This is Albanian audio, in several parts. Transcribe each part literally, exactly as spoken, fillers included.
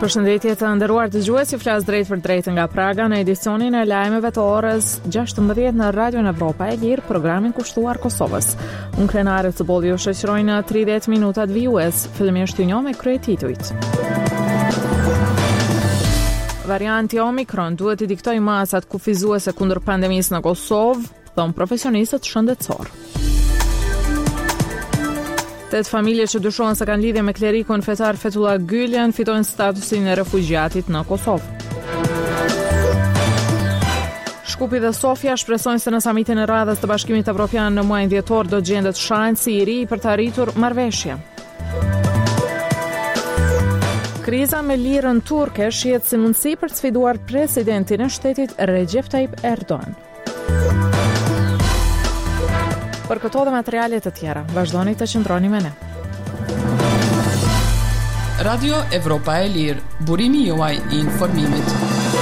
Përshëndetje të nderuar dëgjues, ju flas drejt për drejt nga Praga në edicionin e lajmeve të orës gjashtëmbëdhjetë në Radio Evropa e Lirë, programin kushtuar Kosovës. Unë krenare të bolli ju shoqëroj në tridhjetë minutat vijues, fillimisht ju njoh me kryetitujt. Varianti Omikron duhet i diktoj masat kufizuese kundër pandemisë në Kosovë, thon profesionistët shëndetësor. Tet familje që dyshohen se kanë lidhje me klerikun fetar Fethullah Gülen fitojnë statusin e refugjatit në Kosovë. Shkupi dhe Sofia shpresojnë se në samitin e radhës të Bashkimit Evropian në muajin dhjetor do gjendet shansi i ri për të arritur marrëveshje. Kriza me lirën turke shihet si mundësi për të sfiduar presidentin e shtetit Recep Tayyip Erdogan. Për këto dhe materialet të tjera, vazhdoni të qëndroni me ne. Radio Evropa e Lirë, burimi juaj i informimit.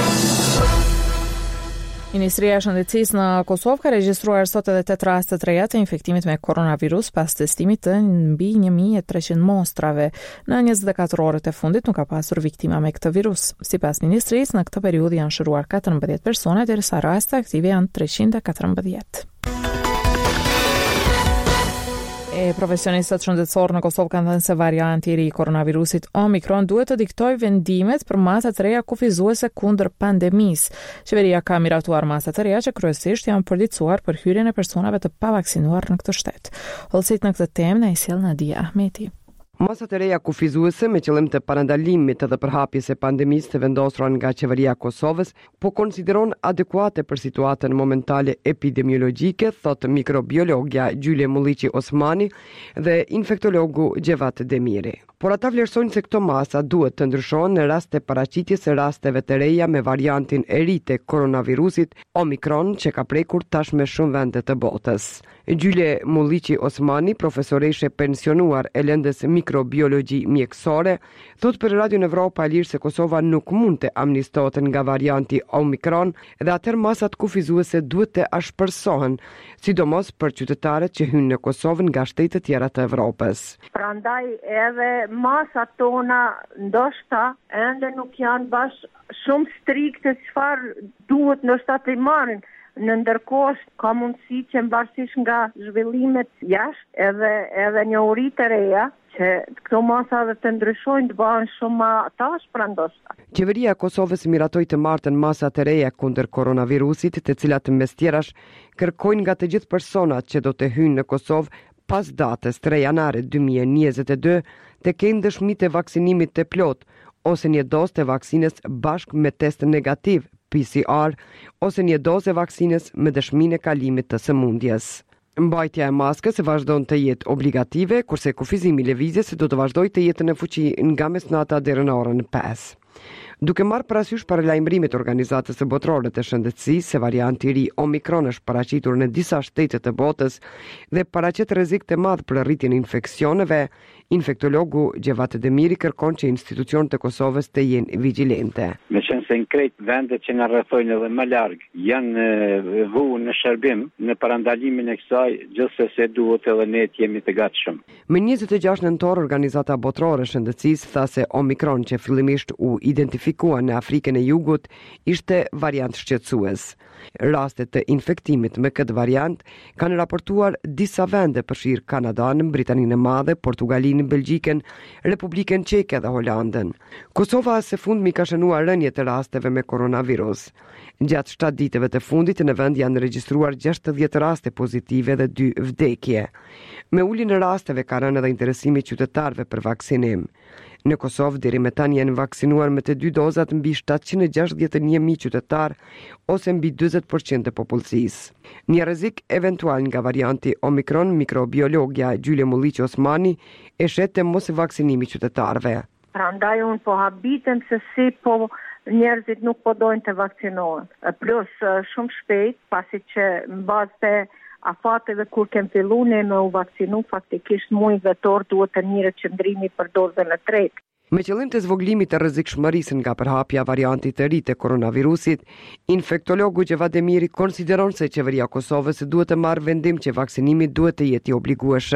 Ministria e Shëndetësisë në Kosovë ka regjistruar sot edhe tetë raste të reja të infektimit me koronavirus pas testimit të mbi një mijë e treqind mostrave. Në njëzet e katër orët e fundit nuk ka pasur viktima me këtë virus. Sipas ministrisë, në këtë periudhë janë shëruar katërmbëdhjetë persona, derisa raste aktive janë treqind e katërmbëdhjetë. E profesionistët shëndetësor në Kosovë kanë thënë se varianti i ri i koronavirusit Omikron duhet të diktojë vendimet për masa të reja kufizuese kundër pandemisë. Qeveria ka miratuar masa të reja që kryesisht janë përlicuar për hyrjen e personave të pavaksinuar në këtë shtet. Hollësit në këtë temë na i sjell Nadia Ahmeti. Masat e reja kufizuese me qëllim të parandalimit edhe përhapjes së pandemisë të vendosura nga qeveria e Kosovës po konsideron adekuate për situatën momentale epidemiologjike, thot mikrobiologja Gjule Mulliqi Osmani dhe infektologu Gjevat Demiri. Por ata vlerësojnë se këto masa duhet të ndryshohen në rast të paraqitjes së rasteve të reja me variantin e ri të koronavirusit Omikron që ka prekur tashmë shumë vende të botës. Gjyle Mulliqi Osmani, profesoreshe pensionuar e lëndës mikrobiologji mjekësore, thot për Radio Evropa e Lirë se Kosova nuk mund të amnistohet nga varianti Omikron dhe atëherë masat kufizuese duhet të ashpërsohen, sidomos për qytetarët që hynë në Kosovë nga shtete të tjera të Evropës. Prandaj edhe masat tona ndoshta ende nuk janë bash shumë strikte çfarë duhet ndoshta të marrin. Në ndërkohë ka mundësi që mbarësisht nga zhvillimet jashtë edhe edhe njohuri të reja që këto masa dhe të ndryshojnë të bëhen shumë më tash pra ndoshta. Qeveria e Kosovës miratoi të martën masa të reja kundër koronavirusit, të cilat mes tjerash kërkojnë nga të gjithë personat që do të hyjnë në Kosovë pas datës tre janare dy mijë e njëzet e dy të kenë dëshmi të vaksinimit të plot ose një dozë të vaksinës bashkë me test negativ P C R ose një dozë e vaksinës me dëshminë e kalimit të sëmundjes. Mbajtja e maskës vazhdon të jetë obligative, kurse kufizimi i lëvizjes do të vazhdojë të jetë në fuqi nga mesnata deri në orën pesë. Duke marrë parasysh paralajmërimet organizatës së botërore të shëndetësisë se varianti i ri Omikron është paraqitur në disa shtete të botës dhe paraqet rrezik të madh për rritjen e infeksioneve, infektologu Gjevat Demiri kërkon që institucionet e Kosovës të jenë vigjilente. Me qenë se në krejt vendet që nga rrethojnë edhe më larg janë vu në shërbim në parandalimin e kësaj, gjithsesi duhet edhe ne të jemi të gatshëm. Më njëzet e gjashtë nëntor organizata botërore e shëndetësisë tha se Omikron që fillimisht u identifikua në Afrikën e Jugut ishte variant shqetësues. Rastet të infektimit me këtë variant kanë raportuar disa vende, përfshirë Kanadan, Britaninë e Madhe, Portugalinë, Belgjikën, Republikën Çeke dhe Holandën. Kosova së fundmi ka shënuar rënje të rasteve me koronavirus. Gjatë shtatë ditëve të fundit në vend janë regjistruar gjashtëdhjetë raste pozitive dhe dy vdekje. Me uljen e rasteve ka rënë edhe interesimi i qytetarëve për vaksinim. Në Kosovë deri më tani janë vaksinuar me të dy dozat mbi shtatëqind e gjashtëdhjetë e një mijë qytetar ose mbi njëzet përqind të popullsisë. Një rrezik eventual nga varianti Omikron, mikrobiologja Gjule Mulliqi Osmani e shet të mos vaksinimi qytetarëve. Prandaj unë po habitem se si po njerëzit nuk po dojnë të vaksinohen. Plus shumë shpejt, pasi që në bazë të afateve kur kem fillu ne me u vaksinu, faktikisht muaj dhjetor duhet të njëre qëndrimi për dozën e tretë. Me qëllim të zvoglimit të rrezikshmërisë nga përhapja variantit të ri të koronavirusit, infektologu Gjevat Demiri konsideron se qeveria e Kosovës duhet të marrë vendim që vaksinimi duhet të jetë i obligueshëm.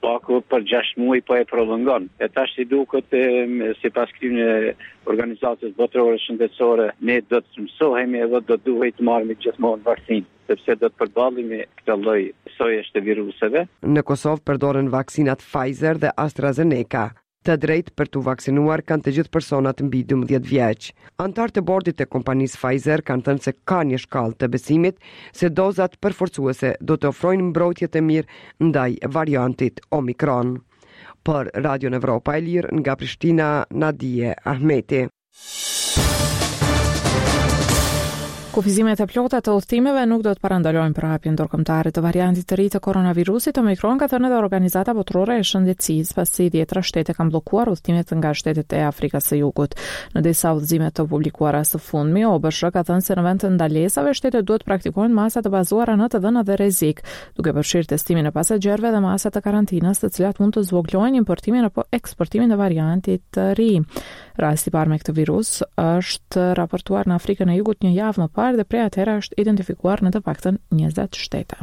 spaku për gjashtë muaj po e prolongon. E tash si duket sipas këtyre organizatës botërore shëndetësore, ne do të mësohemi edhe do duhet të marrim gjithmonë vaksinë, sepse do të përballemi këtë lloj sojesh të viruseve. Në Kosovë përdoren vaksinat Pfizer dhe AstraZeneca. Të drejtë për të vaksinuar kanë të gjithë personat mbi dymbëdhjetë vjeç. Antarët e bordit të kompanisë Pfizer kanë thënë se ka një shkallë të besimit se dozat përforcuese do të ofrojnë mbrojtje të mirë ndaj variantit Omikron. Për Radio Evropa e Lirë nga Prishtina, Nadije Ahmeti. Kufizimet e plota të udhëtimeve nuk do të parandalojnë për hapjen ndërkombëtare të variantit të ri të koronavirusit Omikron, ka thënë edhe Organizata Botërore e Shëndetësisë, pasi dhjetra shtete kanë bllokuar udhëtimet nga shtetet e Afrikës së Jugut. Në disa udhëzime të publikuara së fundmi, O B S H ka thënë se në vend të ndalesave shtetet duhet praktikojnë masa të bazuara në të dhëna dhe rrezik, duke përfshirë testimin e pasagerëve dhe masa të karantinës, të cilat mund të zvogëlojnë importimin apo eksportimin e variantit të ri. Rasti i parë me këtë virus është raportuar në Afrikën e Jugut një javë më parë dhe prej atëherë është identifikuar në të paktën njëzet shtete.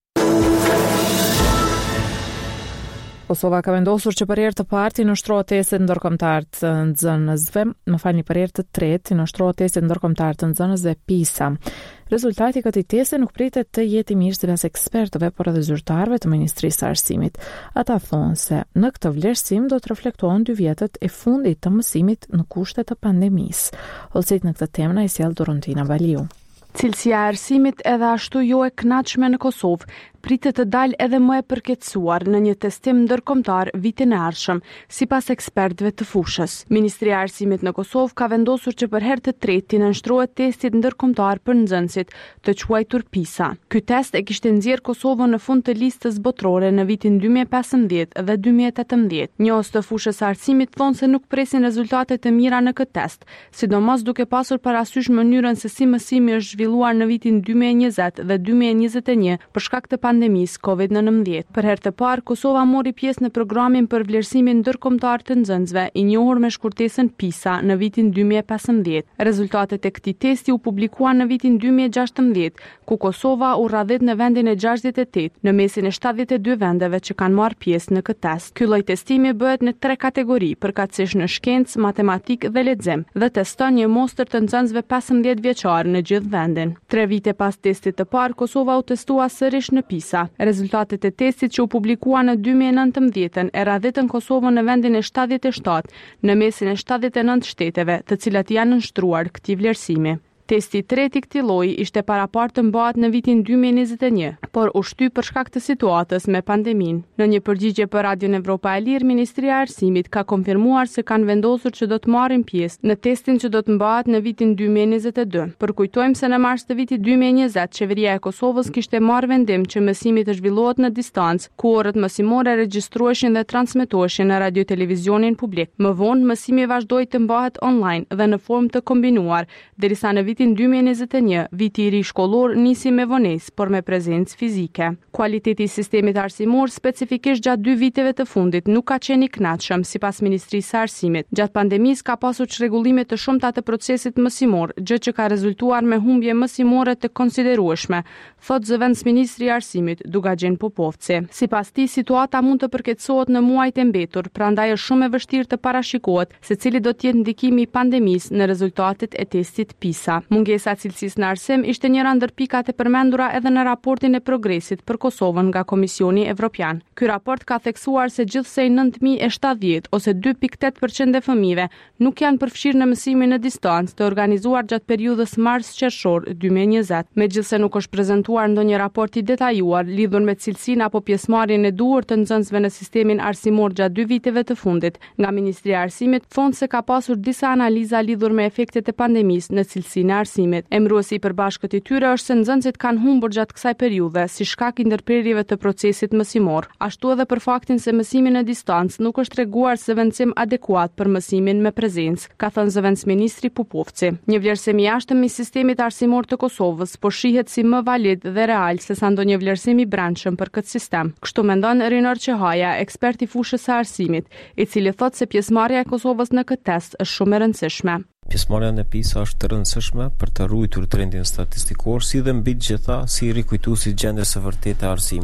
Kosova ka vendosur që për herë të parë të nënshtrohet testet ndërkombëtar të nxënësve, më falni, për herë të tretë të nënshtrohet testet ndërkombëtar të nxënësve PISA. Rezultati i këtij testi nuk pritet të jetë i mirë sipas ekspertëve, por edhe zyrtarëve të Ministrisë së Arsimit. Ata thonë se në këtë vlerësim do të reflektohen dy vjetët e fundit të mësimit në kushte të pandemisë. Hollësit në këtë temë na i sjell Dorontina Baliu. Cilësia e arsimit edhe ashtu jo e kënaqshme në Kosovë pritet të dalë edhe më e përkeqësuar në një testim ndërkombëtar vitin e ardhshëm, sipas ekspertëve të fushës. Ministria e Arsimit në Kosovë ka vendosur që për herë të tretë të nënshtrohet testit ndërkombëtar për nxënësit, të quajtur PISA. Ky test e kishte nxjerrë Kosovën në fund të listës botërore në vitin dy mijë e pesëmbëdhjetë dhe dy mijë e tetëmbëdhjetë. Njohës të fushës së arsimit thonë se nuk presin rezultate të mira në këtë test, sidomos duke pasur parasysh mënyrën se si mësimi është zhvilluar në vitin dy mijë e njëzet dhe dy mijë e njëzet e një për shkak të pandemisë kovid nëntëmbëdhjetë. Për herë të parë, Kosova mori pjesë në programin për vlerësimin ndërkombëtar të nxënësve, i njohur me shkurtesën PISA, në vitin dy mijë e pesëmbëdhjetë. Rezultatet e këtij testi u publikuan në vitin dy mijë e gjashtëmbëdhjetë, ku Kosova u radhët në vendin e gjashtëdhjetë e tetë, në mesin e shtatëdhjetë e dy vendeve që kanë marrë pjesë në këtë test. Ky lloj testimi bëhet në tre kategori, përkatësisht në shkencë, matematikë dhe lexim, dhe teston një mostër të nxënësve pesëmbëdhjetë vjeçar në gjithë vendin. Tre vite pas testit të parë, Kosova u testua sërish në PISA. Rezultatet e testit që u publikuan në dy mijë e nëntëmbëdhjetë e radhitën Kosovën në vendin e shtatëdhjetë e shtatë, në mesin e shtatëdhjetë e nëntë shteteve, të cilat janë nënshtruar këtij vlerësimi. Testi i tretë i këtij lloji ishte parapartë të mbahet në vitin dy mijë e njëzet e një, por u shtyp për shkak të situatës me pandeminë. Në një përgjigje për Radio Evropa e Lirë, Ministria e Arsimit ka konfirmuar se kanë vendosur që do të marrin pjesë në testin që do të mbahet në vitin dy mijë e njëzet e dy. Përkujtojmë se në mars të vitit dy mijë e njëzet, qeveria e Kosovës kishte marrë vendim që mësimi të zhvillohet në distancë, ku orët mësimore regjistruheshin dhe transmetoheshin në radio televizionin publik. Më vonë, mësimi vazhdoi të mbahet online dhe në formë të kombinuar, derisa në vitin dy mijë e njëzet e një, viti i ri shkollor nisi me vonesë, por me prezencë fizike. Kualiteti i sistemit arsimor, specifikisht gjatë dy viteve të fundit, nuk ka qenë i kënaqshëm, sipas Ministrisë së Arsimit. Gjatë pandemisë ka pasur çrregullime të shumta të procesit mësimor, gjë që ka rezultuar me humbje mësimore të konsiderueshme, thot zëvendësministri i Arsimit, Dugaxhin Popovci. Sipas tij, situata mund të përkeqësohet në muajt e mbetur, prandaj është shumë e vështirë të parashikohet se cili do të jetë ndikimi i pandemisë në rezultatet e testit PISA. Mungesa e cilësisë në arsim ishte njëra ndër pikat e përmendura edhe në raportin e progresit për Kosovën nga Komisioni Evropian. Ky raport ka theksuar se gjithsej nëntë mijë e shtatëdhjetë ose dy pikë tetë përqind e fëmijëve nuk janë përfshirë në mësimin në distancë të organizuar gjatë periudhës mars-qershor dy mijë e njëzet. Megjithse nuk është prezantuar ndonjë raport i detajuar lidhur me cilësinë apo pjesëmarrjen e duhur të nxënësve në sistemin arsimor gjatë dy viteve të fundit, nga Ministria e Arsimit thonë se ka pasur disa analiza lidhur me efektet e pandemisë në cilësinë e arsimit. Emëruesi i përbashkët i tyre është se nxënësit kanë humbur gjatë kësaj periudhe si shkak i ndërprerjeve të procesit mësimor, ashtu edhe për faktin se mësimi në distancë nuk është treguar se vendsim adekuat për mësimin me prezencë, ka thënë zëvendësministri Pupovci. Një vlerësim i jashtëm i sistemit arsimor të Kosovës po shihet si më valid dhe real se sa ndonjë vlerësim i brendshëm për këtë sistem. Kështu mendon Rinor Çehaja, ekspert i fushës së arsimit, i cili thotë se pjesëmarrja e Kosovës në këtë test është shumë e rëndësishme. Pjesëmarrja në PISA është të rëndësishme për të ruajtur trendin statistikor, si dhe mbi të gjitha si rikujtuesi i gjendjes së vërtetë të arsimit.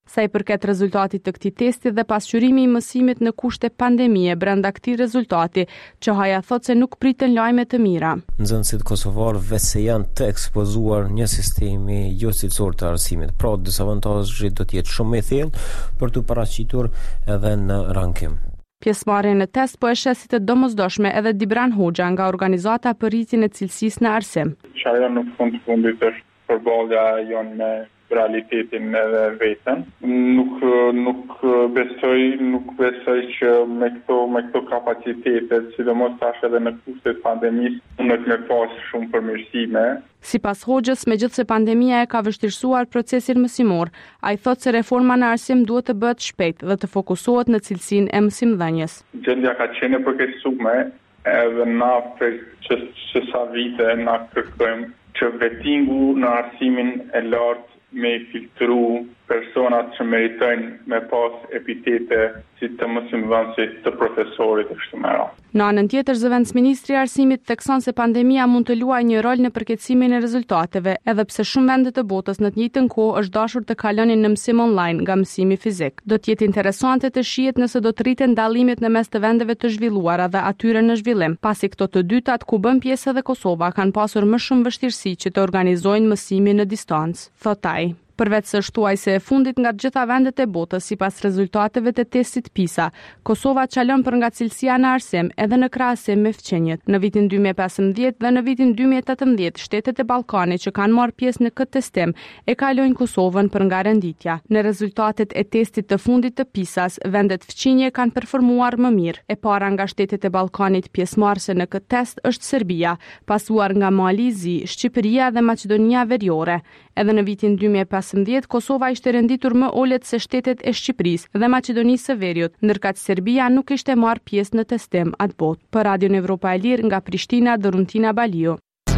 Sa i përket rezultatit të këtij testi dhe pasqyrimi i mësimit në kushte pandemie brenda këtij rezultati, Çohaja thot se nuk priten lajme të mira. Nxënësit kosovar vetë se janë të ekspozuar një sistemi jo cilësor të arsimit. Pra, disavantazhi do të jetë shumë i thellë për të paraqitur edhe në rankim. Pjesëmarrja në test po e sheh si të domosdoshme edhe Dibran Hoxha nga organizata për rritjen e cilësisë në arsim. Çaja në fund të fundit është përballja jonë me realitetin edhe veten. Nuk nuk besoj, nuk besoj që me këto me këto kapacitete, sidomos tash edhe në kushtet pandemisë, mund të pas shumë përmirësime. Sipas Hoxhës, megjithse pandemia e ka vështirësuar procesin mësimor, ai thotë se reforma në arsim duhet të bëhet shpejt dhe të fokusohet në cilësinë e mësimdhënies. Gjendja ka qenë e përkeqësuar, edhe na për që, që sa vite na kërkojmë që vettingu në arsimin e lartë me filtru personat që meritojnë me pas epitete si të mësimdhënësit, të profesorit e kështu me radhë. Në anën tjetër, zëvendësministri i arsimit thekson se pandemia mund të luajë një rol në përkeqësimin e rezultateve, edhe pse shumë vende të botës në të njëjtën kohë është dashur të kalonin në mësim online nga mësimi fizik. Do të jetë interesante të shihet nëse do të rriten dallimet në mes të vendeve të zhvilluara dhe atyre në zhvillim, pasi këto të dytat ku bën pjesë edhe Kosova kanë pasur më shumë vështirësi që të organizojnë mësimin në distancë, thot ai. Përveç së shtuaj se e fundit nga të gjitha vendet e botës sipas rezultateve të testit PISA, Kosova çalon për nga cilësia në arsim edhe në krahasim me fqinjet. Në vitin dy mijë e pesëmbëdhjetë dhe në vitin dy mijë e tetëmbëdhjetë, shtetet e Ballkanit që kanë marrë pjesë në këtë testim e kalojnë Kosovën për nga renditja. Në rezultatet e testit të fundit të PISA-s, vendet fqinje kanë performuar më mirë. E para nga shtetet e Ballkanit pjesëmarrëse në këtë test është Serbia, pasuar nga Mali i Zi, Shqipëria dhe Maqedonia Veriore. Edhe në vitin dy mijë e pesëmbëdhjetë, Kosova ishte renditur më ulët se shtetet e Shqipërisë dhe Maqedonisë së Veriut, ndërkaq Serbia nuk ishte marrë pjesë në testim atë botë. Për Radion Evropa e Lirë nga Prishtina, Doruntina Baliu.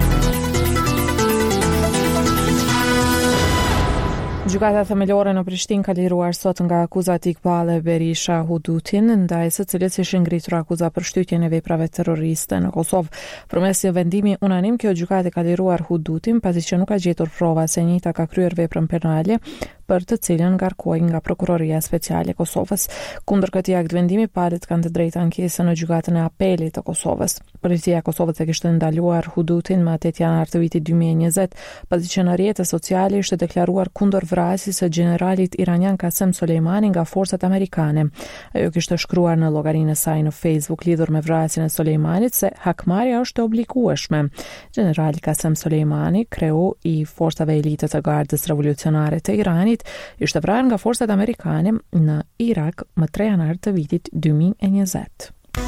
Gjykata themelore në Prishtinë ka liruar sot nga akuzat Iqbal Berisha Hudutin, ndaj së cilit ishin ngritur akuza për shtytjen e veprave terroriste në Kosovë. Përmes një vendimi unanim, kjo gjykatë ka liruar Hudutin pasi që nuk ka gjetur prova se njëjta ka kryer veprën penale për të cilën ngarkohej nga Prokuroria Speciale e Kosovës. Kundër këtij aktvendimi, palët kanë të drejtë ankesë në gjykatën e apelit të Kosovës. Policia e Kosovës e kishte ndaluar Hudutin më tetë janar të vitit dy mijë e njëzet, pasi që në rrjetet sociale ishte deklaruar kundër vrasjes së generalit iranian Qasem Soleimani nga forcat amerikane. Ajo kishte shkruar në llogarinë e saj në Facebook lidhur me vrasjen e Soleimanit se hakmarrja është e obligueshme. Generali Qasem Soleimani, kreu i forcave elite të Gardës Revolucionare të Iranit, ishte vrarë nga forcat amerikane në Irak më tre janar të vitit dy mijë e njëzet.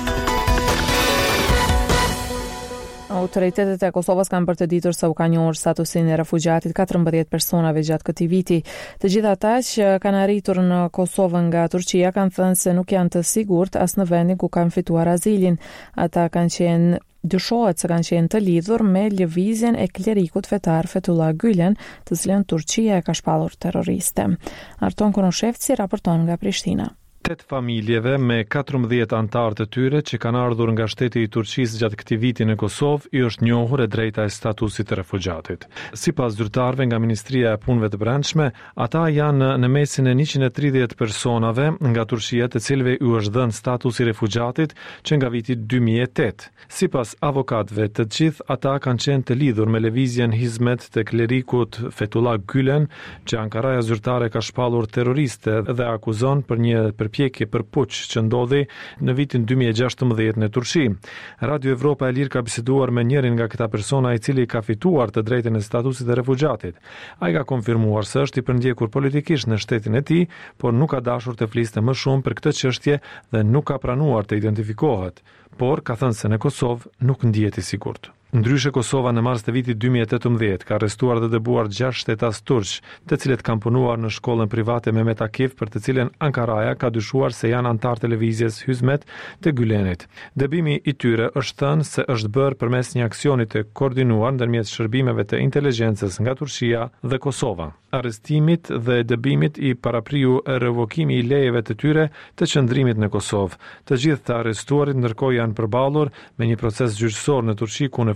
Autoritetet e Kosovës kanë përteditur se u ka njohur statusin e refugjatit katërmbëdhjetë personave gjatë këtij viti. Të gjithë ata që kanë arritur në Kosovë nga Turqia kanë thënë se nuk janë të sigurt as në vendin ku kanë fituar azilin. Ata kanë qenë Dyshohet se kanë qenë të lidhur me lëvizjen e klerikut fetar Fethullah Gülen, të cilën Turqia e ka shpallur terroriste. Arton Konoshevci raporton nga Prishtina. Tet familjeve me katërmbëdhjetë anëtar të tyre që kanë ardhur nga shteti i Turqisë gjatë këtij viti në Kosovë i është njohur e drejta e statusit të refugjatit. Sipas zyrtarëve nga Ministria e Punëve të Brendshme, ata janë në mesin e njëqind e tridhjetë personave nga Turqia të cilëve u është dhënë statusi refugjatit që nga viti dy mijë e tetë. Sipas avokatëve, të gjithë ata kanë qenë të lidhur me lëvizjen Hizmet të klerikut Fethullah Gülen, që Ankaraja zyrtare ka shpallur terroriste dhe akuzon për një për pjekje për puç që ndodhi në vitin dy mijë e gjashtëmbëdhjetë në Turqi. Radio Evropa e Lirë ka biseduar me njërin nga këta persona i cili ka fituar të drejtën e statusit të refugjatit. Ai ka konfirmuar se është i përndjekur politikisht në shtetin e tij, por nuk ka dashur të fliste më shumë për këtë çështje dhe nuk ka pranuar të identifikohet, por ka thënë se në Kosovë nuk ndihet i sigurt. Ndryshe, Kosova në mars të vitit dy mijë e tetëmbëdhjetë ka arrestuar dhe dëbuar gjashtë shtetas turq, të cilët kanë punuar në shkollën private Mehmet Akif, për të cilën Ankaraja ka dyshuar se janë antar të lëvizjes Hizmet të Gülenit. Dëbimi i tyre është thënë se është bërë përmes një aksioni të koordinuar ndërmjet shërbimeve të inteligjencës nga Turqia dhe Kosova. Arrestimit dhe dëbimit i parapriu revokimi i lejeve të tyre të qëndrimit në Kosovë. Të gjithë të arrestuarit ndërkohë janë përballur me një proces gjyqësor në Turqi ku në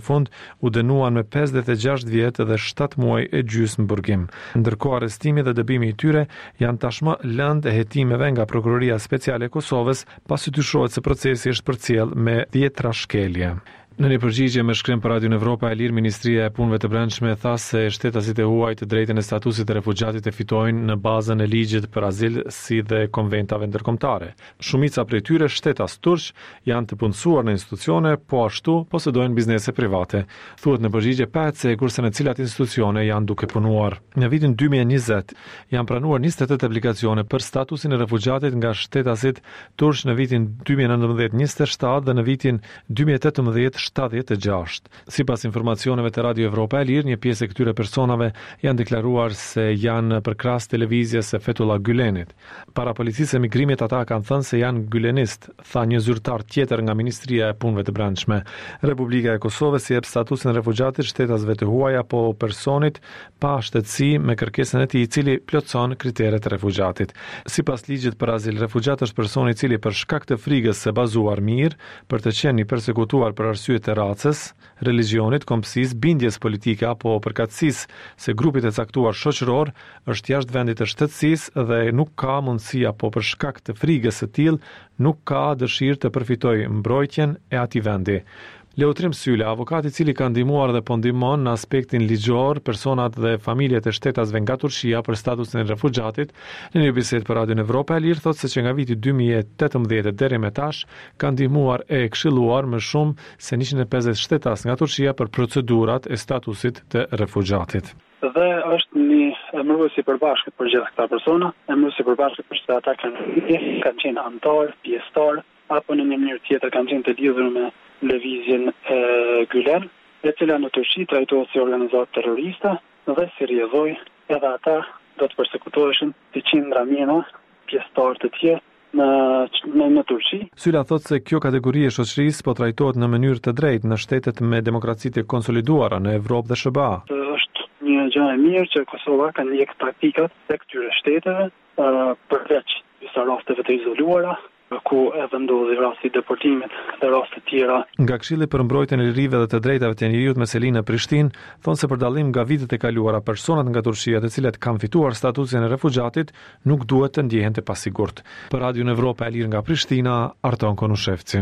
fund u dënuan me pesëdhjetë e gjashtë vjet dhe shtatë muaj e gjysmë burgim. Ndërkohë arrestimi dhe dëbimi i tyre janë tashmë lëndë e hetimeve nga Prokuroria Speciale e Kosovës, pasi dyshohet se procesi është përcjell me dhjetra shkelje. Në një përgjigje me shkrim për Radion Evropa e Lirë, Ministria e Punëve të Brendshme tha se shtetasit e huaj të drejtën e statusit të refugjatit e fitojnë në bazën e ligjit për azil si dhe konventave ndërkombëtare. Shumica prej tyre shtetas turq janë të punësuar në institucione, po ashtu posedojnë biznese private. Thuhet në përgjigje pa e cegur se në cilat institucione janë duke punuar. Në vitin dy mijë e njëzet janë pranuar njëzet e tetë aplikacione për statusin e refugjatit nga shtetasit turq në vitin dy mijë e nëntëmbëdhjetë njëzet e shtatë dhe në vitin dy mijë e tetëmbëdhjetë shtatëdhjetë e gjashtë. Sipas informacioneve të Radio Evropa e Lirë, një pjesë e këtyre personave janë deklaruar se janë për krahas televizjes së Fethullah Gülenit. Para policisë e migrimit ata kanë thënë se janë gylenist, tha një zyrtar tjetër nga Ministria e Punëve të Brendshme. Republika e Kosovës i jep statusin refugjatit shtetasve të huaj apo personit pa shtetësi me kërkesën e tij i cili plotson kriteret e refugjatit. Sipas ligjit për azil, refugjat është personi i cili për shkak të frikës së bazuar mirë, për të qenë i përsekutuar për arsye të racës, religionit, kombësisë, bindjes politike apo përkatësisë se grupit e caktuar shoqëror është jashtë vendit të shtetësisë dhe nuk ka mundësi apo për shkak të frikës së tillë nuk ka dëshirë të përfitojë mbrojtjen e atij vendi. Leutrim Syle, avokat i cili ka ndihmuar dhe po ndihmon në aspektin ligjor personat dhe familjet e shtetasve nga Turqia për statusin e refugjatit, në një bisedë për Radion Evropa e Lirë thotë se që nga viti dy mijë e tetëmbëdhjetë deri më tash ka ndihmuar e këshilluar më shumë se njëqind e pesëdhjetë shtetas nga Turqia për procedurat e statusit të refugjatit. Dhe është një emërues i përbashkët për gjithë këta persona, emërues i përbashkët për se ata kanë kanë qenë antar, pjesëtar, apo në një mënyrë tjetër kanë qenë të lidhur me lëvizjen e Gülen, e cila në Turqi trajtohet si organizatë terroriste dhe si rrjedhoi edhe ata do të përsekutoheshin të qindra mijëra pjesëtar të tjerë në në, në Turqi. Syla thotë se kjo kategori e shoqërisë po trajtohet në mënyrë të drejtë në shtetet me demokracitë konsoliduara në Evropë dhe S B A. Është një gjë e mirë që Kosova ka ndjek taktikat e këtyre shteteve uh, përveç disa rasteve të izoluara, ku e vendosë rasti deportimit dhe raste tjera. Nga Këshilli për mbrojtjen e lirive dhe të drejtave të njerëzit me Selin në Prishtinë, thonë se për dallim nga vitet e kaluara, personat nga Turqia të cilët kanë fituar statusin e refugjatit nuk duhet të ndjehen të pasigurt. Për Radion Evropa e Lirë nga Prishtina, Arton Konushevci.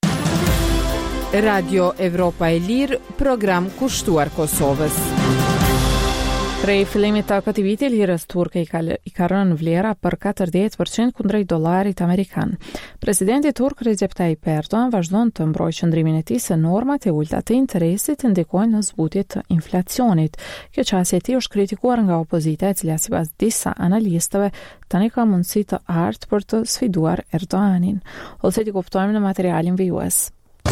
Radio Evropa e Lirë, program kushtuar Kosovës. Prej fillimit të këtij viti, lirës turke i ka, i ka rënë vlera për katërdhjetë përqind kundrejt dollarit amerikan. Presidenti turk Recep Tayyip Erdogan vazhdon të mbrojë qëndrimin e tij se normat e ulta të interesit ndikojnë në zbutje të inflacionit. Kjo çështje e tij është kritikuar nga opozita, e cila sipas disa analistëve tani ka mundësi të artë për të sfiduar Erdoganin. Ose ti kuptojmë në materialin vijues.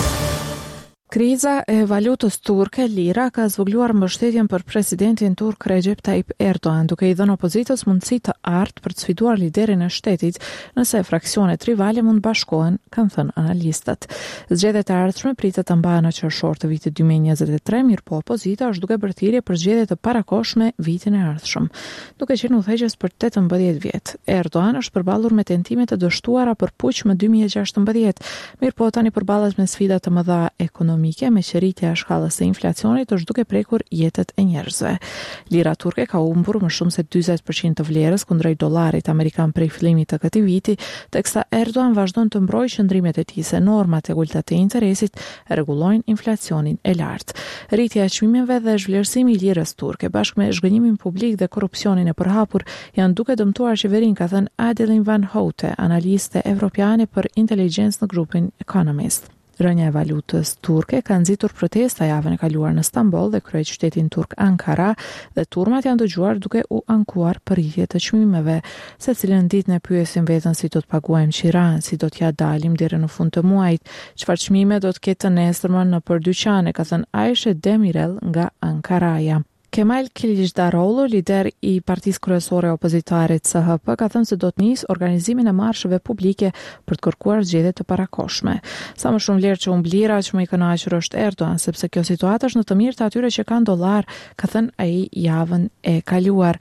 Kriza e valutës turke lira ka zvogëluar mbështetjen për presidentin turk Recep Tayyip Erdogan, duke i dhënë opozitës mundësi të artë për të sfiduar liderin e shtetit nëse fraksionet rivale mund bashkohen, kanë thënë analistët. Zgjedhjet e ardhshme pritet të mbahen në qershor të vitit dy mijë e njëzet e tre, mirë po opozita është duke bërë thirrje për zgjedhje të parakohshme vitin e ardhshëm. Duke qenë udhëheqës për tetëmbëdhjetë vjet, Erdogan është përballur me tentime të dështuara për puq më dy mijë e gjashtëmbëdhjetë, mirë po tani përballet me sfida të mëdha ekonomike me qeritja e shkallës së inflacionit është duke prekur jetët e njerëzve. Lira turke ka humbur më shumë se dyzet përqind të vlerës kundrejt dollarit amerikan prej fillimit të këtij viti, teksa Erdogan vazhdon të mbrojë qëndrimet e tij se normat e ulta të interesit rregullojnë inflacionin e lartë. Rritja e çmimeve dhe zhvlerësimi i lirës turke bashkë me zhgënjimin publik dhe korrupsionin e përhapur janë duke dëmtuar qeverinë, ka thënë Adeline Van Houte, analiste evropiane për inteligjencë në grupin Economist. Rënja e valutës turke ka nxitur protesta javën e kaluar në Stamboll dhe kryeqytetin turk Ankara, dhe turmat janë dëgjuar duke u ankuar për rritje të çmimeve. Secilën ditë ne pyesim veten si do të paguajmë qiran, si do t'ja dalim deri në fund të muajit, çfarë çmime do të ketë të nesërmen në për dyqane, ka thënë Aisha Demirel nga Ankaraja. Kemal Kılıçdaroğlu, lider i partisë kryesore opozitare C H P, ka thënë se do të nisë organizimin e marsheve publike për të kërkuar zgjedhje të parakohshme. Sa më shumë vlerë që humb lira, aq më i kënaqur është Erdogan, sepse kjo situatë është në të mirë të atyre që kanë dollar, ka thënë ai javën e kaluar.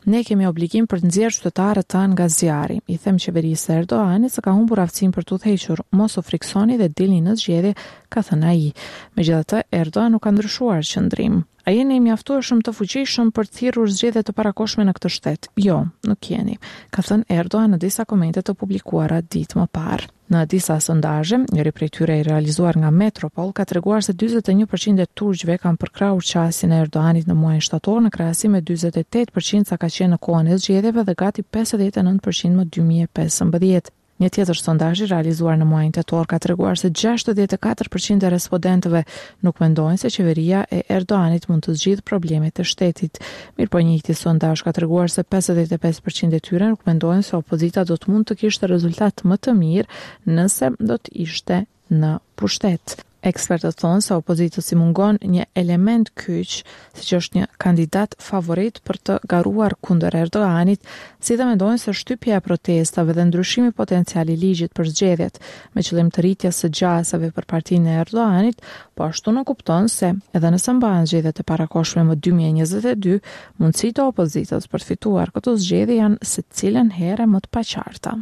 Ne kemi obligim për të nxjerrë qytetarët tanë nga zjarri. I them qeverisë së Erdoganit se ka humbur aftësinë për t'u hequr. Mos u friksoni dhe dilni në zgjedhje, ka thënë ai. Megjithatë, Erdogan nuk ka ndryshuar qëndrim. A jeni mjaftueshëm të fuqishëm për të thirrur zgjedhje të parakoshme në këtë shtet? Jo, nuk jeni, ka thënë Erdogan në disa komente të publikuara ditë më parë. Në disa sondazhe, njëri prej tyre i realizuar nga Metropol ka treguar se dyzet e një përqind e turqve kanë përkrahur qasjen e Erdoganit në muajin shtator në krahasim me dyzet e tetë përqind sa ka qenë në kohën e zgjedhjeve dhe gati pesëdhjetë e nëntë përqind më dy mijë e pesëmbëdhjetë. Një tjetër sondazh i realizuar në muajin tetor ka treguar se gjashtëdhjetë e katër përqind e respondentëve nuk mendojnë se qeveria e Erdoganit mund të zgjidhë problemet e shtetit. Mirëpo një tjetër sondazh ka treguar se pesëdhjetë e pesë përqind e tyre nuk mendojnë se opozita do të mund të kishte rezultat më të mirë nëse do të ishte në pushtet. Ekspertët thonë se opozitës i mungon një element kyç, siç është një kandidat favorit për të garuar kundër Erdoganit, si dhe mendojnë se shtypja e protestave dhe ndryshimi potencial i ligjit për zgjedhjet, me qëllim të rritjes së gjasave për partinë e Erdoganit, po ashtu nuk kupton se edhe nëse mbahen zgjedhjet e parakohshme më dy mijë e njëzet e dy, mundësitë e opozitës për të fituar këto zgjedhje janë secilën herë më të paqarta.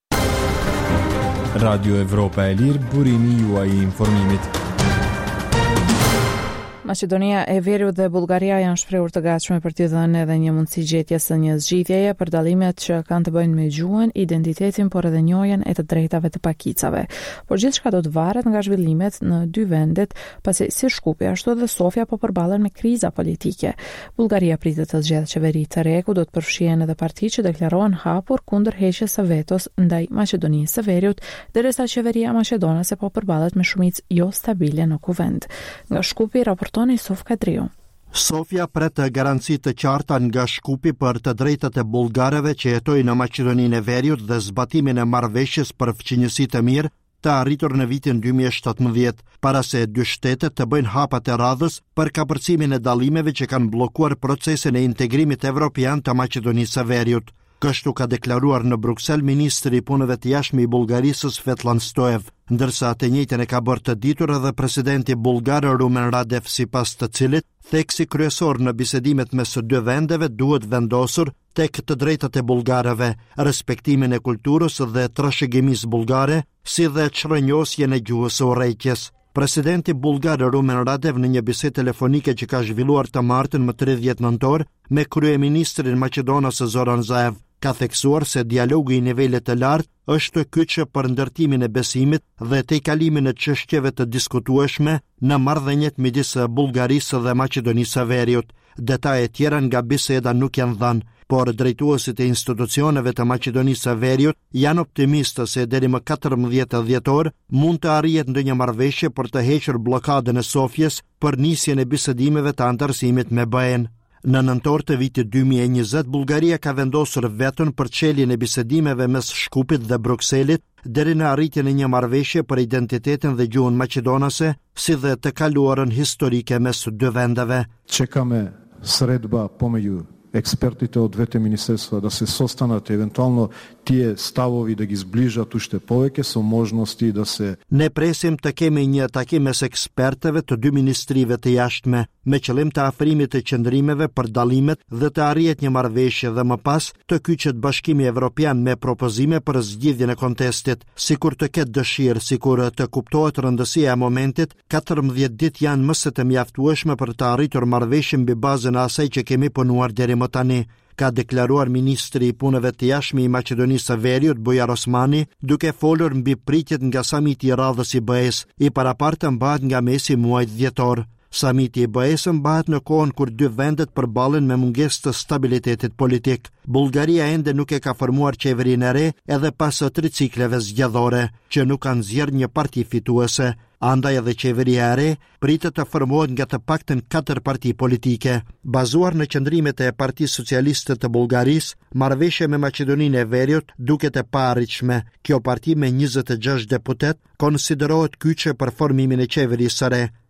Radio Evropa e Lirë, burimi juaj i informimit. Maqedonia e Veriut dhe Bullgaria janë shprehur të gatshme për t'i dhënë edhe një mundësi gjetjes së një zgjidhjeje për dallimet që kanë të bëjnë me gjuhën, identitetin, por edhe njohjen e të drejtave të pakicave. Por gjithçka do të varet nga zhvillimet në dy vendet, pasi si Shkupi ashtu edhe Sofia po përballen me kriza politike. Bullgaria pritet të zgjedhë qeveri të re, ku do të përfshihen edhe parti që deklarohen hapur kundër heqjes së vetos ndaj Maqedonisë së Veriut, derisa qeveria maqedonase po përballet me shumicë jo stabile në kuvend. Nga Shkupi Toni Sof Kadriu. Sofia pret garanci të qarta nga Shkupi për të drejtat e bullgarëve që jetojnë në Maqedoninë e Veriut dhe zbatimin e marrëveshjes për fqinjësi të mirë të arritur në vitin dy mijë e shtatëmbëdhjetë, para se dy shtetet të bëjnë hapat e radhës për kapërcimin e dallimeve që kanë bllokuar procesin e integrimit evropian të Maqedonisë së Veriut. Kështu ka deklaruar në Bruksel ministri i punëve të jashtme i Bullgarisë Svetlan Stoev, ndërsa të njëjtën e ka bërë të ditur edhe presidenti bullgar Rumen Radev, sipas të cilit theksi kryesor në bisedimet mes së dy vendeve duhet vendosur tek të drejtat e bullgarëve, respektimin e kulturës dhe trashëgimisë bullgare, si dhe çrënjosjen e gjuhës së urrejtjes. Presidenti bullgar Rumen Radev në një bisedë telefonike që ka zhvilluar të martën më tridhjetë nëntor me kryeministrin maqedonas Zoran Zaev, ka theksuar se dialogu i nivelit të lartë është kyçe për ndërtimin e besimit dhe tejkalimin e çështjeve të diskutueshme në marrëdhëniet midis Bullgarisë dhe Maqedonisë së Veriut. Detaje tjera nga biseda nuk janë dhënë, por drejtuesit e institucioneve të Maqedonisë së Veriut janë optimistë se deri më katërmbëdhjetë dhjetor mund të arrihet ndonjë marrëveshje për të hequr bllokadën e Sofjes për nisjen e bisedimeve të antarësimit me B E-n. Në nëntor të vitit dy mijë e njëzet, Bullgaria ka vendosur vetën për çeljen e bisedimeve mes Shkupit dhe Brukselit deri në arritjen e një marrëveshje për identitetin dhe gjuhën maqedonase, si dhe të kaluarën historike mes dy vendeve. Čekаме sredba pomeđu експертите од двете министерства да се состанат евентуално тие ставови да ги зближат уште повеќе со можности да се Ne presim të kemi një takim mes ekspertëve të dy ministrive të jashtme, me qëllim të afrimit të qëndrimeve për dallimet dhe të arrihet një marrëveshje dhe më pas të kyçet Bashkimi Evropian me propozime për zgjidhjen e kontestit, sikur të ketë dëshirë, sikur të kuptohet rëndësia e momentit. katërmbëdhjetë ditë janë më së të mjaftueshme për të arritur marrëveshje mbi bazën e asaj që kemi punuar deri më tani, ka deklaruar ministri i punëve të jashtme i Maqedonisë së Veriut Bujar Osmani, duke folur mbi pritjet nga samiti i radhës i B E-s, i parapartë mbahet nga mesi muajit dhjetor. Samiti i B E-s mbahet në kohën kur dy vendet përballen me mungesë të stabilitetit politik. Bullgaria ende nuk e ka formuar qeverinë e re edhe pas tricikleve zgjedhore, që nuk kanë zgjedhur një parti fituese. Andaj edhe qeveria e re pritet të formohet nga të paktën katër parti politike. Bazuar në qëndrimet e Partisë Socialiste të Bullgarisë, marrëveshja me Maqedoninë e Veriut duket e paarritshme. Kjo parti me njëzet e gjashtë deputet konsiderohet kyçe për formimin e qeverisë së re.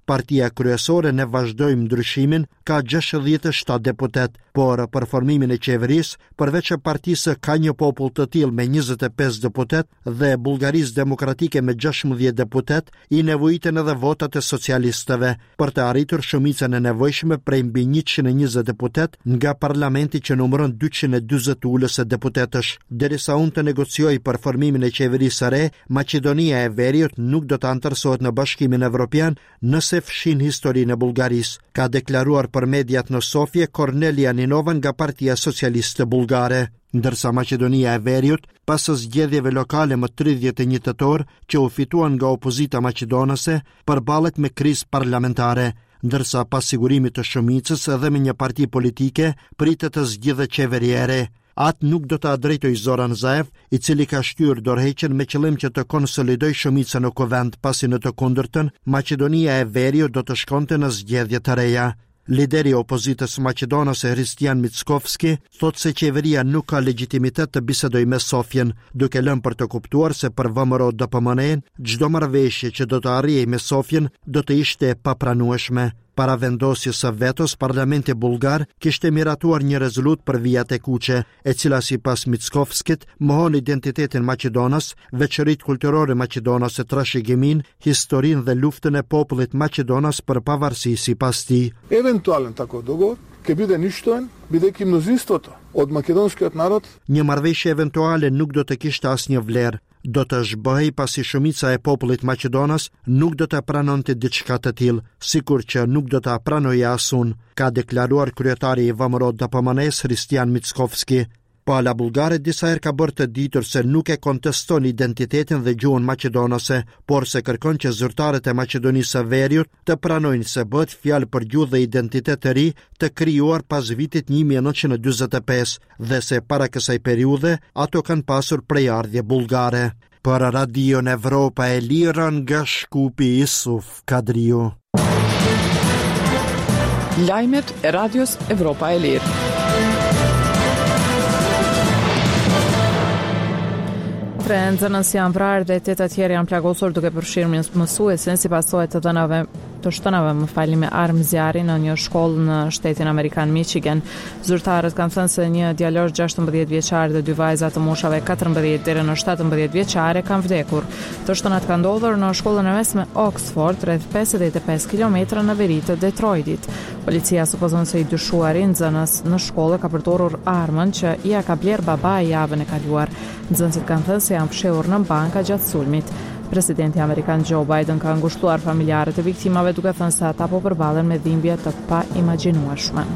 Partia kryesore Ne vazhdojmë ndryshimin ka gjashtëdhjetë e shtatë deputet, por për formimin e qeverisë, përveç e partisë ka një popull të tillë me njëzet e pesë deputet dhe Bullgarisë Demokratike me gjashtëdhjetë deputet, i nevojiten edhe votat e socialistëve për të arritur shumicën e nevojshme prej mbi njëqind e njëzet deputet nga parlamenti që numëron dyqind e dyzet ulës e deputetësh. Derisa unë të negocioj për formimin e qeverisë së re, Maqedonia e Veriut nuk do të antarësohet në Bashkimin Evropian nëse fshin historinë e Bullgarisë, ka deklaruar për mediat në Sofje Kornelia Ninova nga Partia Socialiste Bullgare. Ndërsa Maqedonia e Veriut, pas zgjedhjeve lokale më tridhjetë e një tetor që u fituan nga opozita maqedonase, përballet me krizë parlamentare, ndërsa pas sigurimit të shumicës edhe me një parti politike pritet të zgjidhë qeveriere. Atë nuk do të drejtoj Zoran Zaev, i cili ka shtyr dorëheqjen me qëllim që të konsolidoj shumicën në kuvend, pasi në të kundërtën, Maqedonia e Veriut do të shkonte në zgjedhje të reja. Lideri i opozitës maqedonase Hristijan Mickovski thot se qeveria nuk ka legjitimitet të bisedojë me Sofjen, duke lënë për të kuptuar se për V M R O D P M N çdo marrëveshje që do të arrijej me Sofjen do të ishte e papranueshme. Para vendosjes së vetos, Parlamenti bullgar kishte miratuar një rezolut për vijat e kuqe, e cila sipas Mickovskit mohon identitetin maqedonas, veçoritë kulturore maqedonase, trashëgimin, historinë dhe luftën e popullit maqedonas për pavarësi sipas tij. Евентуален таков договор ќе биде ништоен, бидејќи мнозинството од македонскиот народ. Një marrëveshje eventuale nuk do të kishte asnjë vlerë, do të zhbëhej pasi shumica e popullit maqedonas nuk do të pranonte diçka të tillë, sikur që nuk do ta pranojë as unë, ka deklaruar kryetari i V M R O D P M N-s Hristijan Mickovski. Pala bullgare disa herë ka bërë të ditur se nuk e konteston identitetin dhe gjuhën maqedonase, por se kërkon që zyrtarët e Maqedonisë së Veriut të pranojnë se bëhet fjalë për gjuhë dhe identitet të ri të krijuar pas vitit një mijë e nëntëqind e dyzet e pesë dhe se para kësaj periudhe ato kanë pasur prejardhje bullgare. Për Radion Evropa e Lirë nga Shkupi, Isuf Kadriu. Lajmet e Radios Evropa e Lirë. Tre nxënës janë vrarë dhe tetë tjerë janë plagosur duke përfshirë mësuesin si pasojë të dhënave të shtonave më falni me armë zjarri në një shkollë në shtetin amerikan Michigan. Zyrtarët kanë thënë se një djalosh gjashtëmbëdhjetë vjeçar dhe dy vajza të moshave katërmbëdhjetë deri në shtatëmbëdhjetë vjeçare kanë vdekur. Të shtonat kanë ndodhur në shkollën e mesme Oxford, rreth pesëdhjetë e pesë kilometra në veri të Detroitit. Policia supozon se i dyshuari nxënës në shkollë ka përdorur armën që ia ka bler babai javën e kaluar. Nxënësit kanë thënë se janë fshehur në banka gjatë sulmit. Presidenti amerikan Joe Biden ka ngushtuar familjarët e viktimave duke thënë se ata po përballen me dhimbje të paimagjinueshme.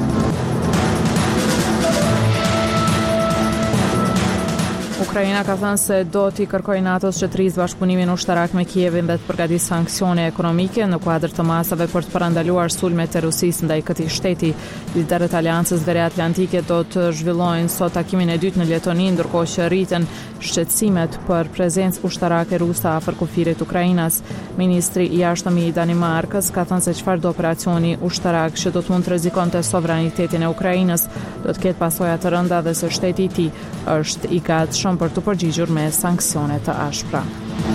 Ukraina ka thënë se do t'i kërkojë NATO-s që të rrisë bashkëpunimin ushtarak me Kievin dhe të përgatisë sanksione ekonomike në kuadër të masave për të parandaluar sulmet të Rusisë ndaj këtij shteti. Liderët Aleancës Veriatlantike do të zhvillojnë sot takimin e dytë në Letoni, ndërkohë që rriten shqetësimet për prezencë ushtarake ruse afër kufirit të Ukrainës. Ministri i jashtëm i Danimarkës ka thënë se çfarëdo operacioni ushtarak që do të mund të rrezikonte sovranitetin e Ukrainës do të ketë pasoja të rënda dhe se shteti i tij është i gatshëm për të përgjigjur me sanksione të ashpra.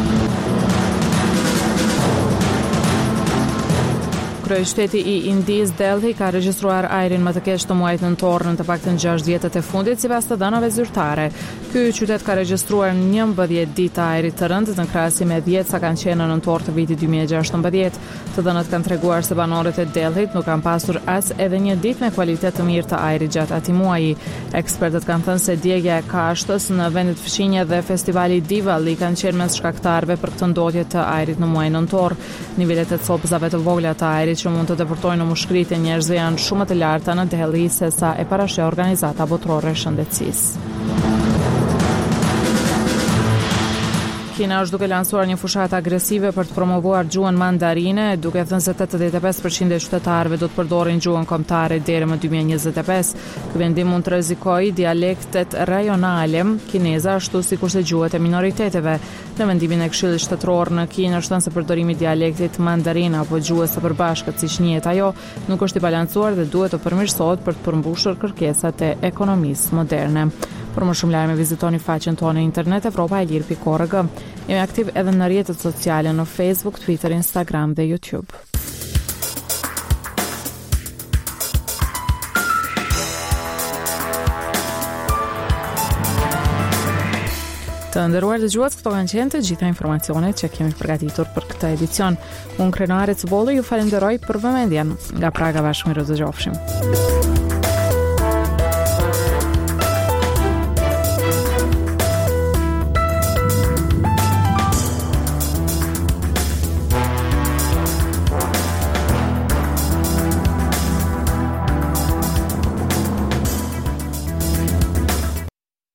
Kryetari i Indisë Delhi ka regjistruar ajrin më të keq të muajit nëntor në të paktën gjashtë ditët e fundit sipas të dhënave zyrtare. Ky qytet ka regjistruar njëmbëdhjetë ditë ajri të rëndë në krahasim me dhjetë sa kanë qenë në nëntor të vitit dy mijë e gjashtëmbëdhjetë. Të dhënat kanë treguar se banorët e Delhit nuk kanë pasur as edhe një ditë me kualitet të mirë të ajrit gjatë atij muaji. Ekspertët kanë thënë se djegja e kashtës në vendet fshinje dhe festivali Diwali kanë qenë mes shkaktarëve për këtë ndodhje të ajrit në muajin nëntor. Nivelet e copëzave të vogla të ajrit që mund të depërtojnë në mushkëritë e njerëzve janë shumë të larta në Delhi se sa e parasheh Organizata Botërore e Shëndetësisë. Kina është duke lansuar një fushatë agresive për të promovuar gjuhën mandarine, duke thënë se tetëdhjetë e pesë përqind e qytetarëve do të përdorin gjuhën kombëtare deri më dy mijë e njëzet e pesë. Ky vendim mund të rrezikojë dialektet rajonale kineze ashtu sikur se gjuhët e minoriteteve. Në vendimin e Këshillit Shtetëror në Kinë është thënë se përdorimi i dialektit mandarin apo gjuhës së përbashkët siç njihet ajo nuk është i balancuar dhe duhet të përmirësohet për të përmbushur kërkesat e ekonomisë moderne. Për më shumë lajme vizitoni faqen tonë në internet evropa e lirë pikë org. Jemi aktiv edhe në rrjetet sociale në Facebook, Twitter, Instagram dhe YouTube. Të nderuar dëgjues, këto kanë qenë të gjitha informacionet që kemi përgatitur për këtë edicion. Unë Krenare Cbolli ju falenderoj për vëmendjen. Nga Praga bashkë mirë dëgjofshim.